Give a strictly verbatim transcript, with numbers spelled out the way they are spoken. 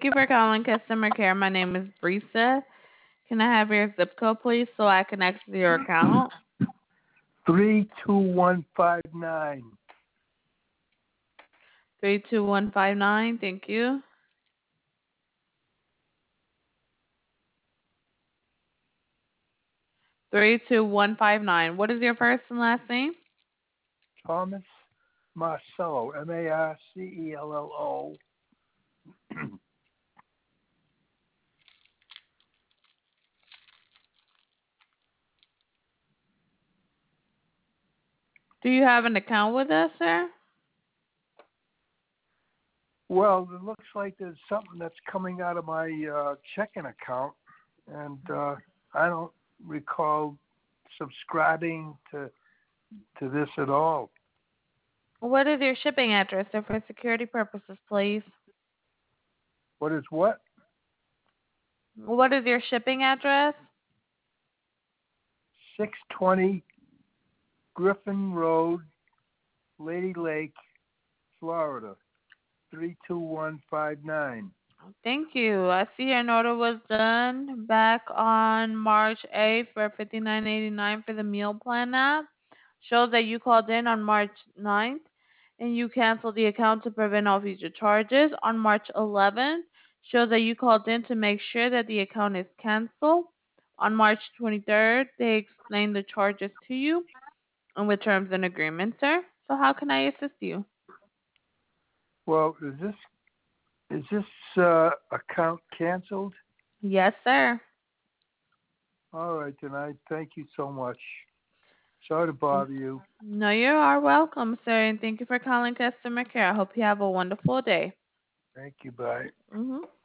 you for calling customer care. My name is Brisa. Can I have your zip code, please, so I can access your account? three two one five nine. three two one five nine. Thank you. three two one five nine. What is your first and last name? Thomas Marcello, M A R C E L L O. Do you have an account with us, sir? Well, it looks like there's something that's coming out of my uh, checking account, and uh, I don't recall subscribing to to this at all. What is your shipping address, sir, for security purposes, please? What is what? What is your shipping address? six twenty Griffin Road, Lady Lake, Florida, three two one five nine. Thank you. I see an order was done back on March eighth for fifty-nine eighty-nine for the meal plan app. Shows that you called in on March ninth and you canceled the account to prevent all future charges. On March eleventh, shows that you called in to make sure that the account is canceled. On March twenty-third, they explained the charges to you and with terms and agreements, sir. So how can I assist you? Well, is this is this uh, account canceled? Yes, sir. All right, then I thank you so much. Sorry to bother you. No, you are welcome, sir, and thank you for calling customer care. I hope you have a wonderful day. Thank you. Bye. Mm-hmm.